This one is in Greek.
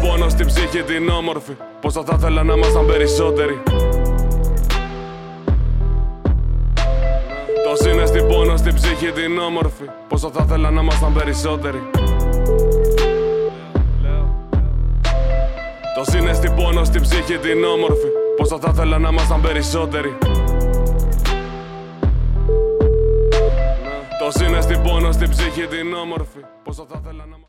πόνο στην ψυχή την όμορφη. Πόσο θα ήθελα να ήμασταν περισσότεροι. Το συναίσθη πόνο στην ψυχή την όμορφη. Πόσο θα ήθελα να ήμασταν περισσότεροι. Το συναίσθη πόνο στην ψυχή την όμορφη. Πόσο θα ήθελα να ήμασταν περισσότεροι. Το συναίσθη πόνο στην ψυχή την όμορφη. Πόσο θα ήθελα να